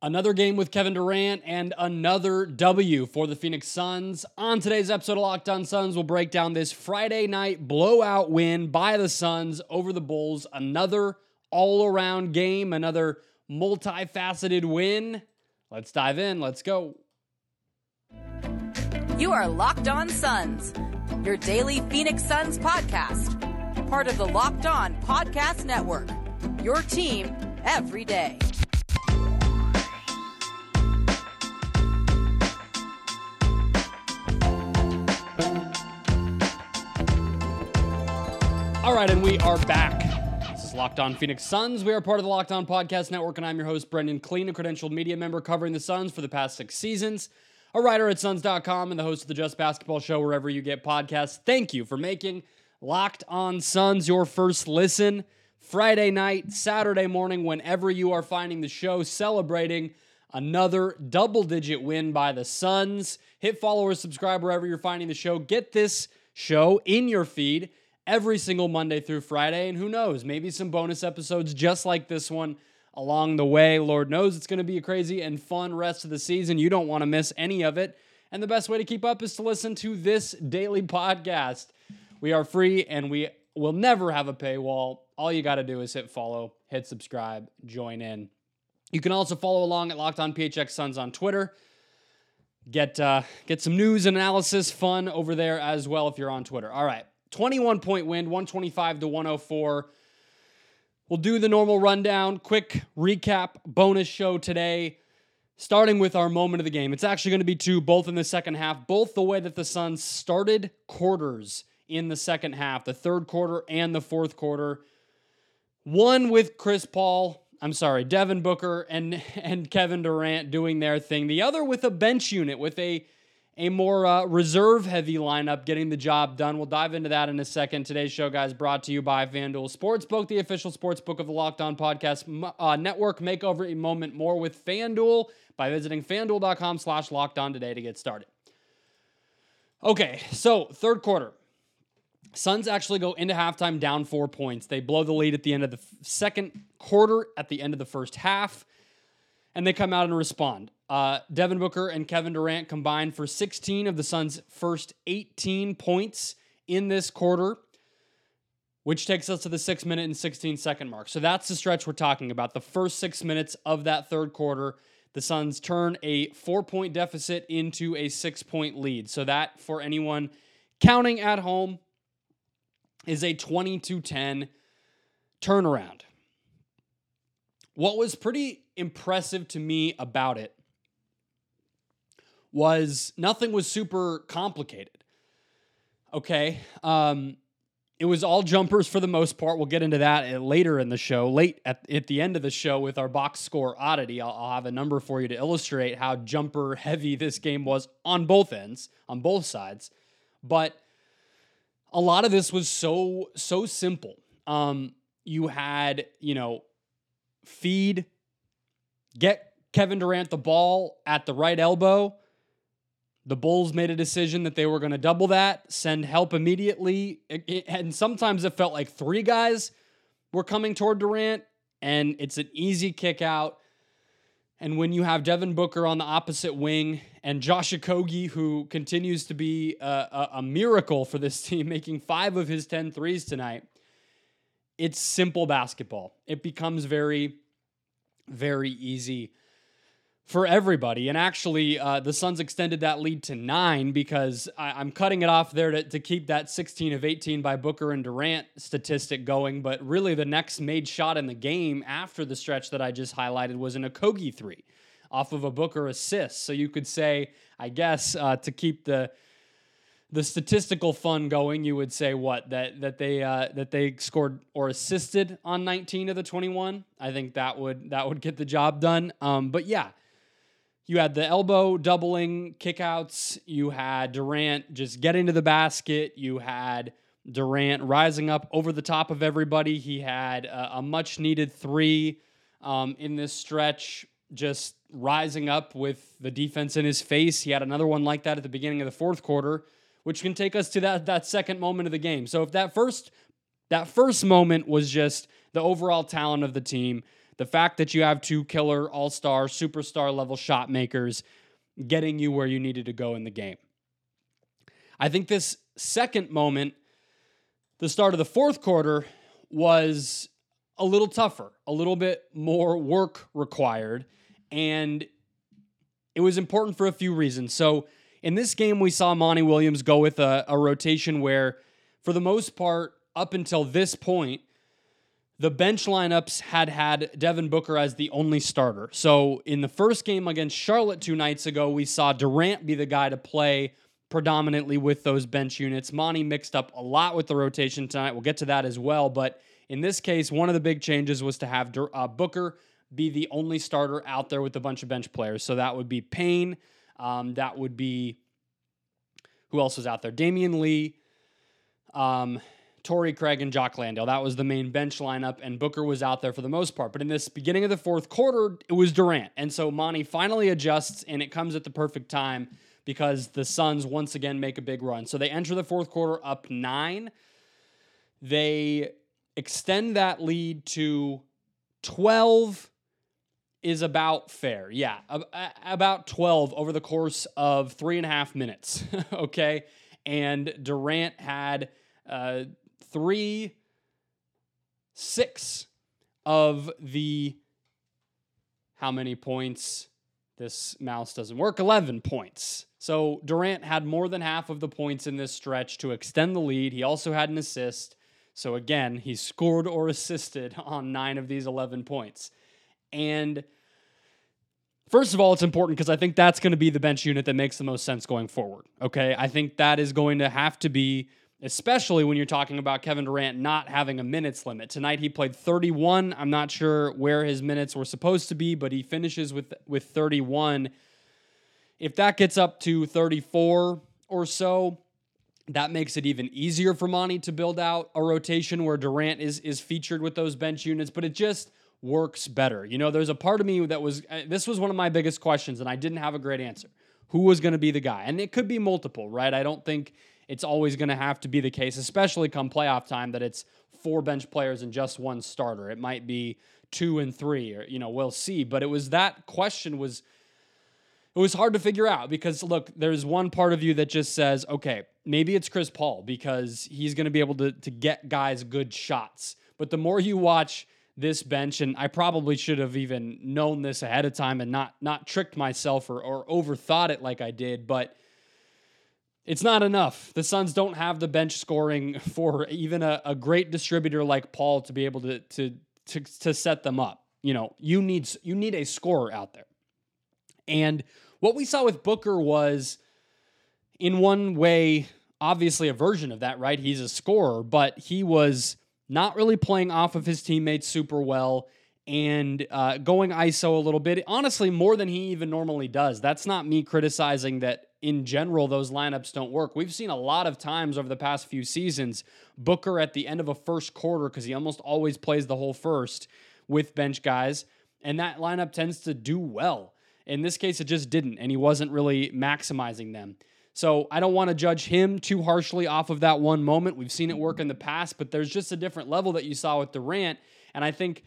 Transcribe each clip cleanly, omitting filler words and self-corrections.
Another game with Kevin Durant and another W for the Phoenix Suns. On today's episode of Locked On Suns, we'll break down this Friday night blowout win by the Suns over the Bulls. Another all-around game, another multifaceted win. Let's dive in. Let's go. You are Locked On Suns, your daily Phoenix Suns podcast. Part of the Locked On Podcast Network, your team every day. All right, and we are back. This is Locked On Phoenix Suns. We are part of the Locked On Podcast Network, and I'm your host, Brendan Clean, a credentialed media member covering the Suns for the past 6 seasons, a writer at Suns.com, and the host of the Just Basketball Show wherever you get podcasts. Thank you for making Locked On Suns your first listen. Friday night, Saturday morning, whenever you are finding the show, celebrating another double-digit win by the Suns. Hit follow or subscribe wherever you're finding the show. Get this show in your feed every single Monday through Friday, and who knows, maybe some bonus episodes just like this one along the way. Lord knows it's going to be a crazy and fun rest of the season. You don't want to miss any of it, and the best way to keep up is to listen to this daily podcast. We are free, and we will never have a paywall. All you got to do is hit follow, hit subscribe, join in. You can also follow along at Locked On PHX Suns on Twitter. Get some news and analysis fun over there as well if you're on Twitter. All right. 21-point win, 125-104. We'll do the normal rundown, quick recap, bonus show today, starting with our moment of the game. It's actually going to be two, both in the second half, both the way that the Suns started quarters in the second half, the third quarter and the fourth quarter. One with Devin Booker and Kevin Durant doing their thing. The other with a bench unit, with a more reserve-heavy lineup getting the job done. We'll dive into that in a second. Today's show, guys, brought to you by FanDuel Sportsbook, the official sportsbook of the Locked On Podcast Network. Make every moment more with FanDuel by visiting FanDuel.com/LockedOn today to get started. Okay, so third quarter. Suns actually go into halftime down 4 points. They blow the lead at the end of the second quarter, at the end of the first half, and they come out and respond. Devin Booker and Kevin Durant combined for 16 of the Suns' first 18 points in this quarter, which takes us to the 6-minute and 16-second mark. So that's the stretch we're talking about. The first 6 minutes of that third quarter, the Suns turn a 4-point deficit into a 6-point lead. So that, for anyone counting at home, is a 20-10 turnaround. What was pretty impressive to me about it was nothing was super complicated. Okay. It was all jumpers for the most part. We'll get into that later in the show, at the end of the show with our box score oddity. I'll have a number for you to illustrate how jumper heavy this game was on both ends, on both sides. But a lot of this was so simple. You had, feed, get Kevin Durant the ball at the right elbow. The Bulls made a decision that they were going to double that, send help immediately. And sometimes it felt like 3 guys were coming toward Durant, and it's an easy kick out. And when you have Devin Booker on the opposite wing and Josh Okogie, who continues to be a miracle for this team, making 5 of his 10 threes tonight, it's simple basketball. It becomes very, very easy for everybody. And actually, the Suns extended that lead to 9 because I'm cutting it off there to keep that 16 of 18 by Booker and Durant statistic going. But really, the next made shot in the game after the stretch that I just highlighted was an Okogie 3 off of a Booker assist. So you could say, I guess, to keep the statistical fun going, you would say that they scored or assisted on 19 of the 21. I think that would get the job done. But yeah, you had the elbow doubling kickouts. You had Durant just getting to the basket. You had Durant rising up over the top of everybody. He had a much needed 3 in this stretch, just rising up with the defense in his face. He had another one like that at the beginning of the fourth quarter, which can take us to that second moment of the game. So if that first moment was just the overall talent of the team, The fact that you have two killer, all-star, superstar level shot makers getting you where you needed to go in the game. I think this second moment, the start of the fourth quarter, was a little tougher, a little bit more work required, and it was important for a few reasons. So in this game, we saw Monty Williams go with a rotation where, for the most part, up until this point, the bench lineups had Devin Booker as the only starter. So in the first game against Charlotte 2 nights ago, we saw Durant be the guy to play predominantly with those bench units. Monty mixed up a lot with the rotation tonight. We'll get to that as well. But in this case, one of the big changes was to have Booker be the only starter out there with a bunch of bench players. So that would be Payne. That would be, who else was out there? Damian Lee, Torrey Craig, and Jock Landale. That was the main bench lineup, and Booker was out there for the most part. But in this beginning of the fourth quarter, it was Durant. And so Monty finally adjusts, and it comes at the perfect time because the Suns once again make a big run. So they enter the fourth quarter up 9. They extend that lead to 12 is about fair. Yeah, about 12 over the course of 3.5 minutes, okay? And Durant had 6 of the, how many points? This mouse doesn't work. 11 points. So Durant had more than half of the points in this stretch to extend the lead. He also had an assist. So again, he scored or assisted on 9 of these 11 points. And first of all, it's important because I think that's going to be the bench unit that makes the most sense going forward. Okay, I think that is going to have to be, especially when you're talking about Kevin Durant not having a minutes limit. Tonight he played 31. I'm not sure where his minutes were supposed to be, but he finishes with 31. If that gets up to 34 or so, that makes it even easier for Monty to build out a rotation where Durant is featured with those bench units, but it just works better. You know, there's a part of me that this was one of my biggest questions, and I didn't have a great answer. Who was going to be the guy? And it could be multiple, right? I don't think it's always going to have to be the case, especially come playoff time, that it's 4 bench players and just 1 starter. It might be 2 and 3, or, you know, we'll see. But it was that question was hard to figure out because, look, there's one part of you that just says, okay, maybe it's Chris Paul because he's going to be able to get guys good shots. But the more you watch this bench, and I probably should have even known this ahead of time and not tricked myself or overthought it like I did, but it's not enough. The Suns don't have the bench scoring for even a great distributor like Paul to be able to set them up. You know, you need a scorer out there. And what we saw with Booker was, in one way, obviously a version of that, right? He's a scorer, but he was not really playing off of his teammates super well and going ISO a little bit, honestly, more than he even normally does. That's not me criticizing that in general those lineups don't work. We've seen a lot of times over the past few seasons, Booker at the end of a first quarter, because he almost always plays the whole first with bench guys, and that lineup tends to do well. In this case, it just didn't, and he wasn't really maximizing them. So I don't want to judge him too harshly off of that one moment. We've seen it work in the past, but there's just a different level that you saw with Durant, and I think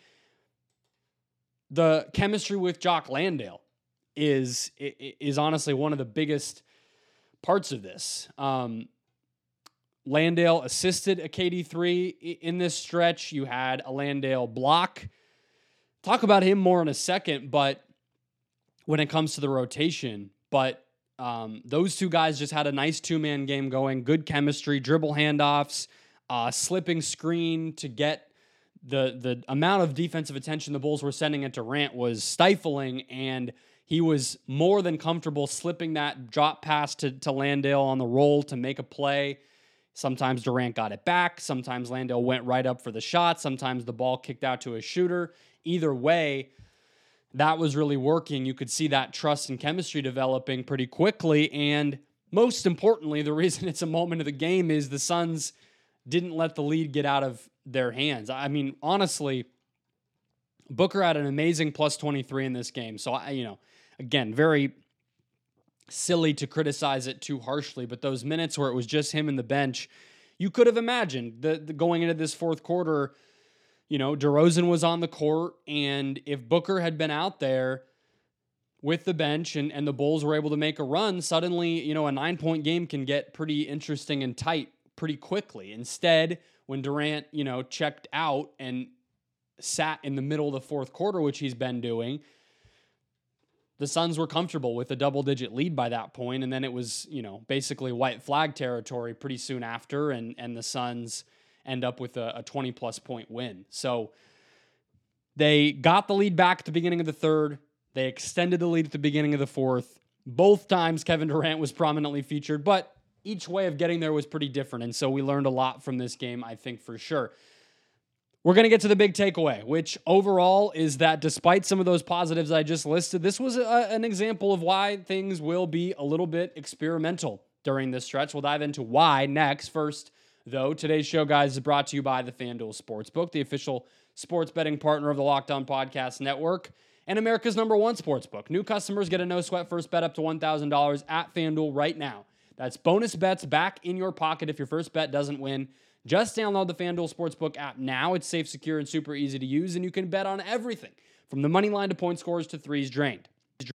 the chemistry with Jock Landale is honestly one of the biggest parts of this. Landale assisted a KD3 in this stretch. You had a Landale block. Talk about him more in a second, but when it comes to the rotation, but those two guys just had a nice 2-man game going, good chemistry, dribble handoffs, slipping screen to get the amount of defensive attention the Bulls were sending at Durant was stifling, and he was more than comfortable slipping that drop pass to Landale on the roll to make a play. Sometimes Durant got it back. Sometimes Landale went right up for the shot. Sometimes the ball kicked out to a shooter. Either way, that was really working. You could see that trust and chemistry developing pretty quickly. And most importantly, the reason it's a moment of the game is the Suns didn't let the lead get out of their hands. I mean, honestly, Booker had an amazing plus 23 in this game. So, again, very silly to criticize it too harshly, but those minutes where it was just him and the bench, you could have imagined the going into this fourth quarter, DeRozan was on the court, and if Booker had been out there with the bench and the Bulls were able to make a run, suddenly, a 9-point game can get pretty interesting and tight pretty quickly. Instead, when Durant, checked out and sat in the middle of the fourth quarter, which he's been doing, the Suns were comfortable with a double-digit lead by that point, and then it was, basically white flag territory pretty soon after, and the Suns end up with a 20-plus point win. So they got the lead back at the beginning of the third. They extended the lead at the beginning of the fourth. Both times Kevin Durant was prominently featured, but each way of getting there was pretty different, and so we learned a lot from this game, I think, for sure. We're going to get to the big takeaway, which overall is that despite some of those positives I just listed, this was an example of why things will be a little bit experimental during this stretch. We'll dive into why next. First, though, today's show, guys, is brought to you by the FanDuel Sportsbook, the official sports betting partner of the Locked On Podcast Network and America's #1 sportsbook. New customers get a no-sweat first bet up to $1,000 at FanDuel right now. That's bonus bets back in your pocket if your first bet doesn't win. Just download the FanDuel Sportsbook app now. It's safe, secure, and super easy to use, and you can bet on everything from the money line to point scores to threes drained.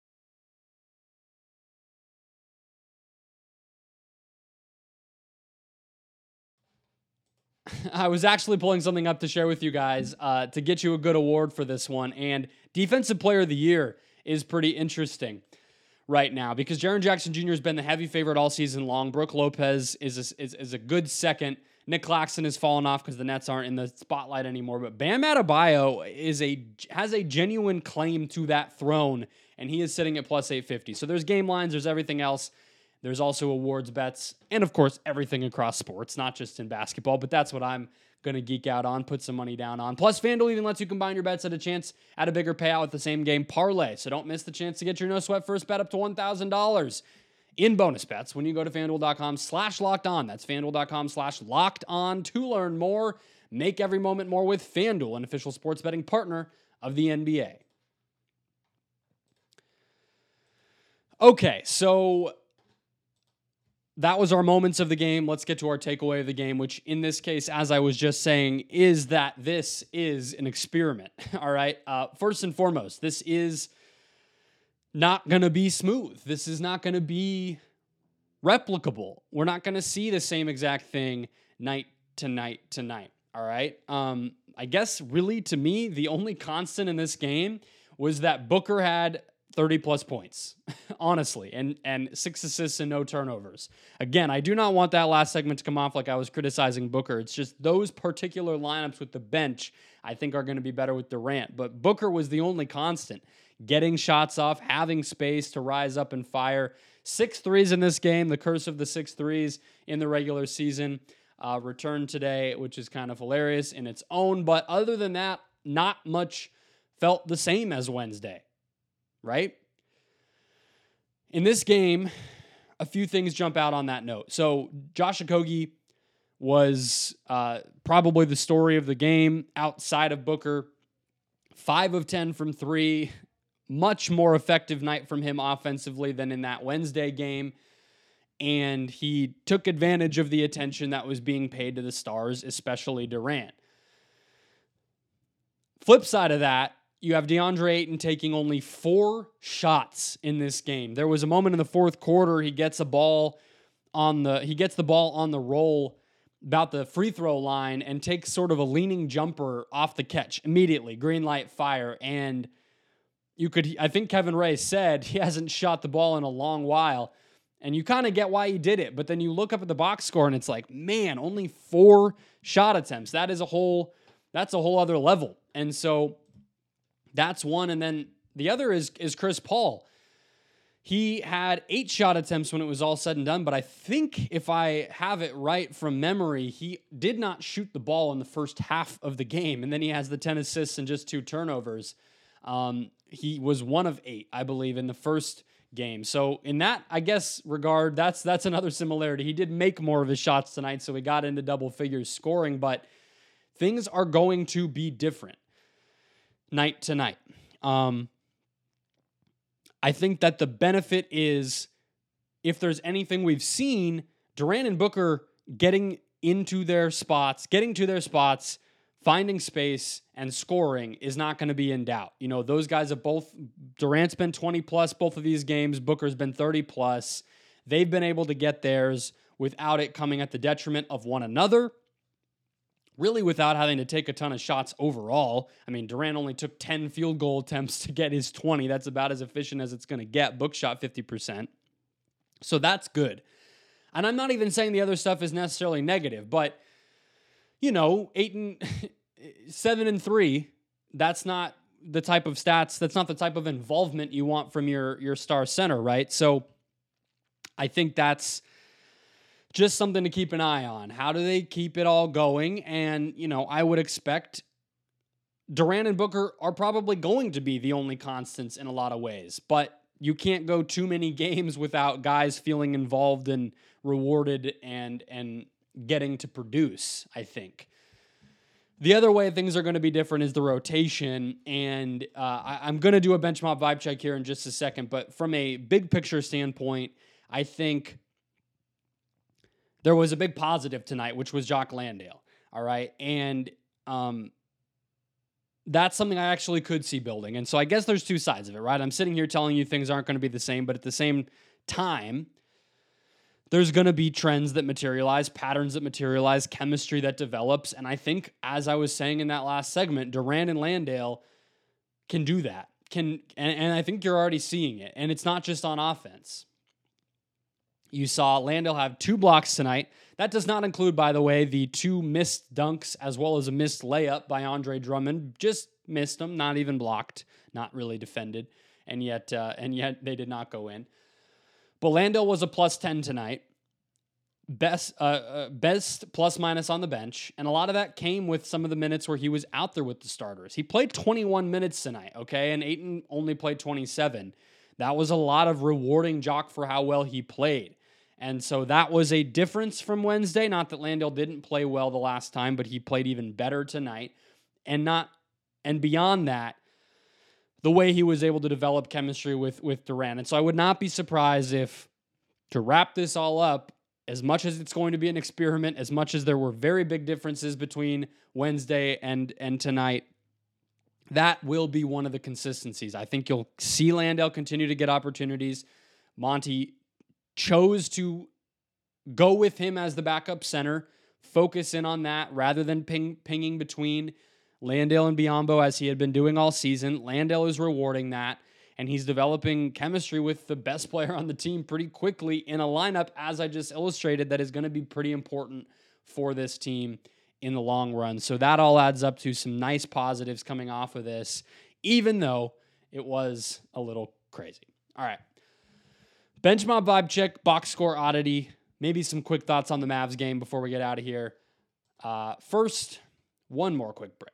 I was actually pulling something up to share with you guys to get you a good award for this one, and Defensive Player of the Year is pretty interesting right now because Jaren Jackson Jr. has been the heavy favorite all season long. Brook Lopez is a good second. Nick Claxton has fallen off because the Nets aren't in the spotlight anymore. But Bam Adebayo has a genuine claim to that throne, and he is sitting at plus 850. So there's game lines, there's everything else. There's also awards bets, and of course, everything across sports, not just in basketball. But that's what I'm going to geek out on, put some money down on. Plus, FanDuel even lets you combine your bets at a chance at a bigger payout with the same game parlay. So don't miss the chance to get your no-sweat first bet up to $1,000. In bonus bets when you go to FanDuel.com/LockedOn. That's FanDuel.com/LockedOn to learn more. Make every moment more with FanDuel, an official sports betting partner of the NBA. Okay, so that was our moments of the game. Let's get to our takeaway of the game, which in this case, as I was just saying, is that this is an experiment. All right. First and foremost, this is not going to be smooth. This is not going to be replicable. We're not going to see the same exact thing night to night to night. All right. I guess really to me, the only constant in this game was that Booker had 30 plus points, honestly, and 6 assists and no turnovers. Again, I do not want that last segment to come off like I was criticizing Booker. It's just those particular lineups with the bench, I think are going to be better with Durant. But Booker was the only constant. Getting shots off, having space to rise up and fire. 6 threes in this game, the curse of the 6 threes in the regular season. Returned today, which is kind of hilarious in its own. But other than that, not much felt the same as Wednesday, right? In this game, a few things jump out on that note. So Josh Okogie was probably the story of the game outside of Booker. 5 of 10 from 3. Much more effective night from him offensively than in that Wednesday game. And he took advantage of the attention that was being paid to the stars, especially Durant. Flip side of that, you have DeAndre Ayton taking only 4 shots in this game. There was a moment in the fourth quarter, he gets the ball on the roll about the free throw line and takes sort of a leaning jumper off the catch immediately. Green light, fire, and I think Kevin Ray said he hasn't shot the ball in a long while, and you kind of get why he did it. But then you look up at the box score and it's like, man, only 4 shot attempts. That's a whole other level. And so that's one. And then the other is Chris Paul. He had 8 shot attempts when it was all said and done, but I think if I have it right from memory, he did not shoot the ball in the first half of the game. And then he has the 10 assists and just 2 turnovers. He was 1 of 8, I believe, in the first game. So in that, I guess, regard, that's another similarity. He did make more of his shots tonight, so he got into double figures scoring, but things are going to be different night to night. I think that the benefit is, if there's anything we've seen, Durant and Booker getting to their spots finding space and scoring is not going to be in doubt. You know, those guys have both, Durant's been 20 plus both of these games, Booker's been 30 plus. They've been able to get theirs without it coming at the detriment of one another, really without having to take a ton of shots overall. I mean, Durant only took 10 field goal attempts to get his 20. That's about as efficient as it's going to get. Book shot 50%. So that's good. And I'm not even saying the other stuff is necessarily negative, but, you know, 7-3, that's not the type of stats, that's not the type of involvement you want from your star center, right? So I think that's just something to keep an eye on. How do they keep it all going? And, you know, I would expect Durant and Booker are probably going to be the only constants in a lot of ways, but you can't go too many games without guys feeling involved and rewarded and getting to produce, I think. The other way things are going to be different is the rotation, and I'm going to do a bench mob vibe check here in just a second, but from a big picture standpoint, I think there was a big positive tonight, which was Jock Landale, all right? And that's something I actually could see building, and so I guess there's two sides of it, right? I'm sitting here telling you things aren't going to be the same, but at the same time, there's going to be trends that materialize, patterns that materialize, chemistry that develops. And I think, as I was saying in that last segment, Durant and Landale can do that. And I think you're already seeing it. And it's not just on offense. You saw Landale have 2 blocks tonight. That does not include, by the way, the 2 missed dunks as well as a missed layup by Andre Drummond. Just missed them, not even blocked, not really defended. And yet they did not go in. But Landale was a plus 10 tonight. Best plus minus on the bench. And a lot of that came with some of the minutes where he was out there with the starters. He played 21 minutes tonight, okay? And Ayton only played 27. That was a lot of rewarding Jock for how well he played. And so that was a difference from Wednesday. Not that Landale didn't play well the last time, but he played even better tonight. And beyond that, the way he was able to develop chemistry with Durant. And so I would not be surprised if, to wrap this all up, as much as it's going to be an experiment, as much as there were very big differences between Wednesday and tonight, that will be one of the consistencies. I think you'll see Landale continue to get opportunities. Monty chose to go with him as the backup center, focus in on that rather than pinging between Landale and Biyombo as he had been doing all season. Landale is rewarding that, and he's developing chemistry with the best player on the team pretty quickly in a lineup, as I just illustrated, that is going to be pretty important for this team in the long run. So that all adds up to some nice positives coming off of this, even though it was a little crazy. All right. Bench mob vibe check, box score oddity, maybe some quick thoughts on the Mavs game before we get out of here. First, one more quick break.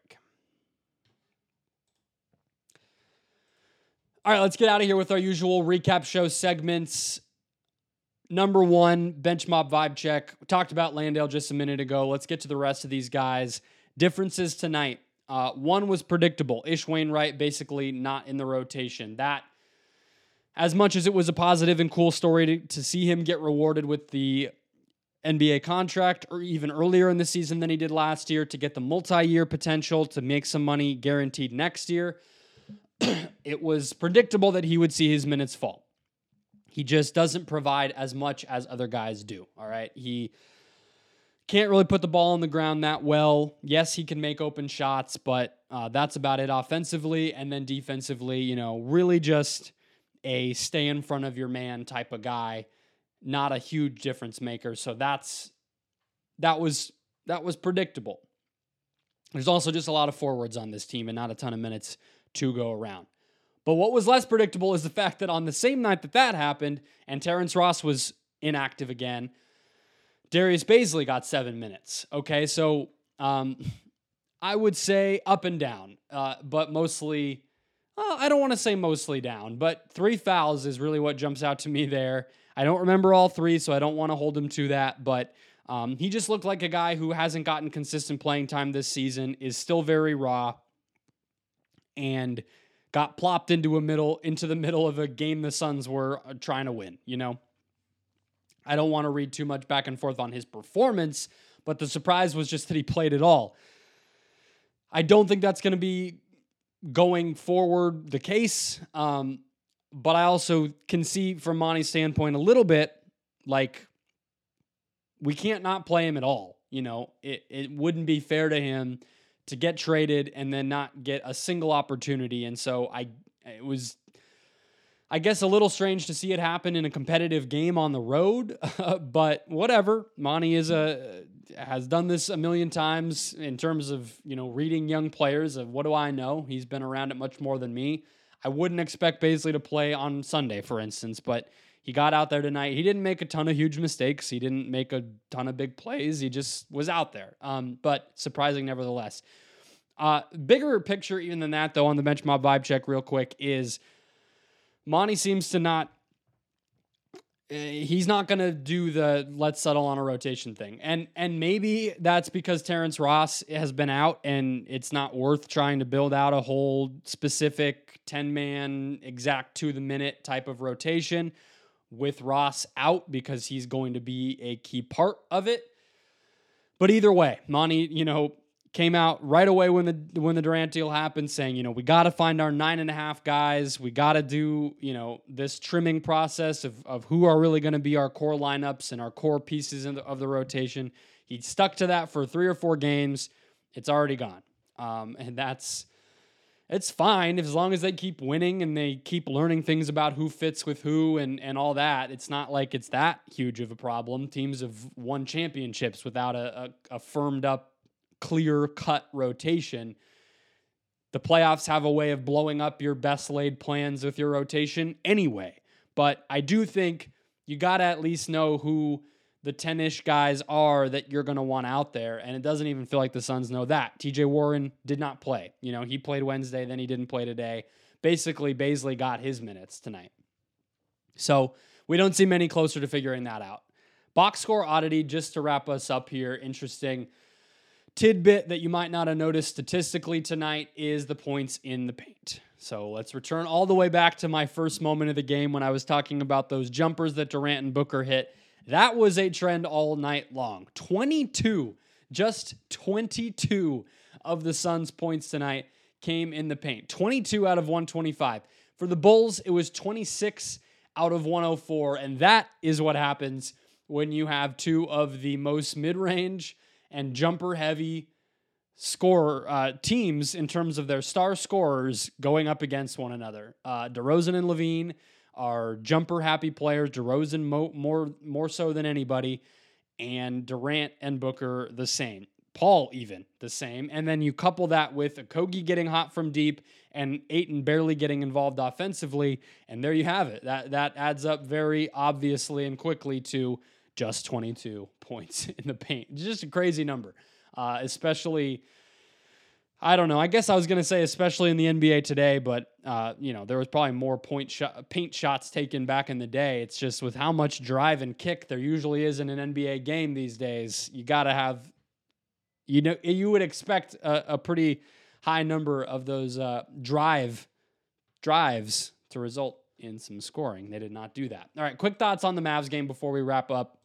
All right, let's get out of here with our usual recap show segments. Number 1, bench mob vibe check. We talked about Landale just a minute ago. Let's get to the rest of these guys. Differences tonight. One was predictable. Ish Wainwright basically not in the rotation. That, as much as it was a positive and cool story to see him get rewarded with the NBA contract, or even earlier in the season than he did last year, to get the multi-year potential to make some money guaranteed next year, it was predictable that he would see his minutes fall. He just doesn't provide as much as other guys do, all right? He can't really put the ball on the ground that well. Yes, he can make open shots, but that's about it offensively. And then defensively, really just a stay in front of your man type of guy, not a huge difference maker. So that was predictable. There's also just a lot of forwards on this team and not a ton of minutes to go around. But what was less predictable is the fact that on the same night that happened and Terrence Ross was inactive again, Darius Bazley got 7 minutes. Okay, so I would say up and down, but mostly, I don't want to say mostly down, but 3 fouls is really what jumps out to me there. I don't remember all 3, so I don't want to hold him to that, but he just looked like a guy who hasn't gotten consistent playing time this season, is still very raw, and got plopped into the middle of a game the Suns were trying to win, I don't want to read too much back and forth on his performance, but the surprise was just that he played at all. I don't think that's going to be going forward the case. But I also can see from Monty's standpoint a little bit, like, we can't not play him at all. You know, it wouldn't be fair to him to get traded and then not get a single opportunity. And so it was, I guess, a little strange to see it happen in a competitive game on the road, but whatever. Monty has done this a million times in terms of, reading young players. Of what do I know? He's been around it much more than me. I wouldn't expect Bazley to play on Sunday, for instance, but he got out there tonight. He didn't make a ton of huge mistakes. He didn't make a ton of big plays. He just was out there, but surprising nevertheless. Bigger picture even than that, though, on the Bench Mob vibe check real quick is Monty seems to not, he's not going to do the let's settle on a rotation thing. And maybe that's because Terrence Ross has been out and it's not worth trying to build out a whole specific 10-man exact to the minute type of rotation with Ross out because he's going to be a key part of it. But either way, Monty, came out right away when the Durant deal happened saying, we got to find our 9.5 guys. We got to do, this trimming process of who are really going to be our core lineups and our core pieces of the rotation. He stuck to that for 3 or 4 games. It's already gone. And it's fine as long as they keep winning and they keep learning things about who fits with who and all that. It's not like it's that huge of a problem. Teams have won championships without a firmed up, clear-cut rotation. The playoffs have a way of blowing up your best laid plans with your rotation anyway. But I do think you got to at least know who the 10-ish guys are that you're going to want out there, and it doesn't even feel like the Suns know that. TJ Warren did not play. He played Wednesday, then he didn't play today. Basically, Bazley got his minutes tonight. So we don't seem any closer to figuring that out. Box score oddity, just to wrap us up here, interesting tidbit that you might not have noticed statistically tonight is the points in the paint. So let's return all the way back to my first moment of the game when I was talking about those jumpers that Durant and Booker hit. That was a trend all night long. 22, just 22 of the Suns' points tonight came in the paint. 22 out of 125. For the Bulls, it was 26 out of 104, and that is what happens when you have two of the most mid-range and jumper-heavy teams in terms of their star scorers going up against one another. DeRozan and LaVine are jumper-happy players. DeRozan more so than anybody, and Durant and Booker the same. Paul even the same. And then you couple that with Okogie getting hot from deep and Ayton barely getting involved offensively, and there you have it. That adds up very obviously and quickly to just 22 points in the paint. Just a crazy number, especially, I don't know, I guess I was going to say especially in the NBA today, but, there was probably more paint shots taken back in the day. It's just with how much drive and kick there usually is in an NBA game these days, you got to have, you would expect a pretty high number of those drives to result in some scoring. They did not do that. All right, quick thoughts on the Mavs game before we wrap up.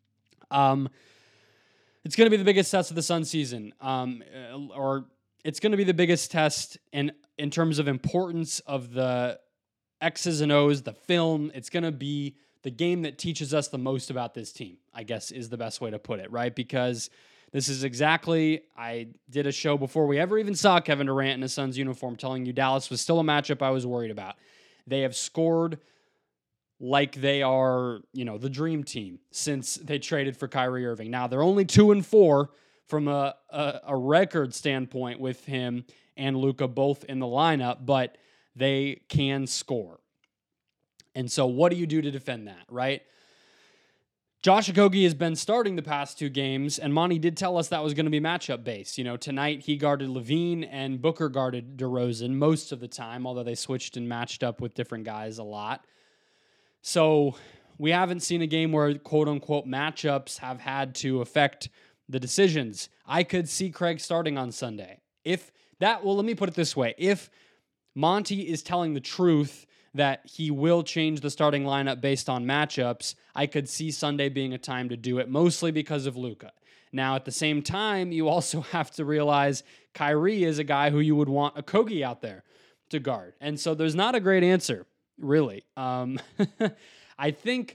It's going to be the biggest test of the Suns season, or it's going to be the biggest test in terms of importance of the X's and O's, the film. It's going to be the game that teaches us the most about this team, I guess is the best way to put it, right? Because this is exactly, I did a show before we ever even saw Kevin Durant in a Suns uniform telling you Dallas was still a matchup I was worried about. They have scored like they are, the dream team since they traded for Kyrie Irving. Now, they're only 2-4 from a record standpoint with him and Luka both in the lineup, but they can score. And so what do you do to defend that, right? Josh Okogie has been starting the past 2 games, and Monty did tell us that was going to be matchup based. Tonight he guarded LaVine and Booker guarded DeRozan most of the time, although they switched and matched up with different guys a lot. So we haven't seen a game where quote-unquote matchups have had to affect the decisions. I could see Craig starting on Sunday. Let me put it this way. If Monty is telling the truth that he will change the starting lineup based on matchups, I could see Sunday being a time to do it, mostly because of Luka. Now, at the same time, you also have to realize Kyrie is a guy who you would want Okogie out there to guard. And so there's not a great answer, really. I think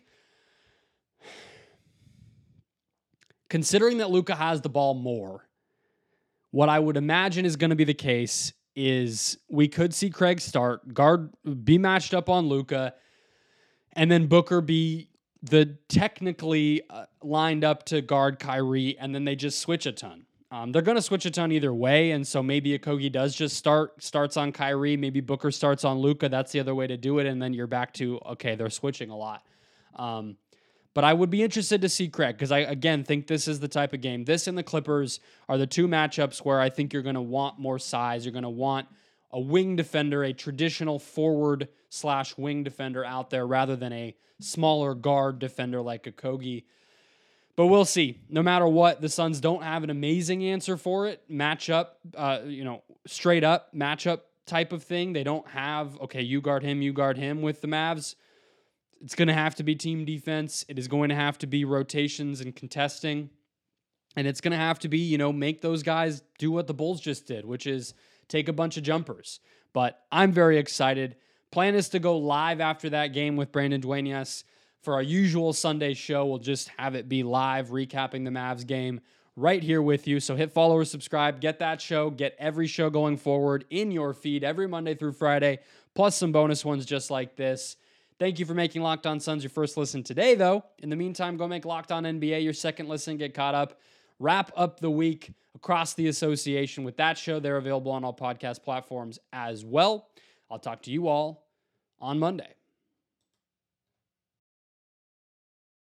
considering that Luka has the ball more, what I would imagine is going to be the case is we could see Craig start, guard, be matched up on Luka, and then Booker be the technically lined up to guard Kyrie, and then they just switch a ton. They're going to switch a ton either way, and so maybe Okogie does just starts on Kyrie, maybe Booker starts on Luka. That's the other way to do it, and then you're back to, okay, they're switching a lot. But I would be interested to see Craig, because I, again, think this is the type of game. This and the Clippers are the two matchups where I think you're going to want more size. You're going to want a wing defender, a traditional forward/wing defender out there rather than a smaller guard defender like Okogie. But we'll see. No matter what, the Suns don't have an amazing answer for it. Matchup, straight up matchup type of thing. They don't have, okay, you guard him with the Mavs. It's going to have to be team defense. It is going to have to be rotations and contesting. And it's going to have to be, make those guys do what the Bulls just did, which is take a bunch of jumpers. But I'm very excited. Plan is to go live after that game with Brandon Duenas. For our usual Sunday show, we'll just have it be live, recapping the Mavs game right here with you. So hit follow or subscribe. Get that show. Get every show going forward in your feed every Monday through Friday, plus some bonus ones just like this. Thank you for making Locked On Suns your first listen today, though. In the meantime, go make Locked On NBA your second listen. Get caught up. Wrap up the week across the association with that show. They're available on all podcast platforms as well. I'll talk to you all on Monday.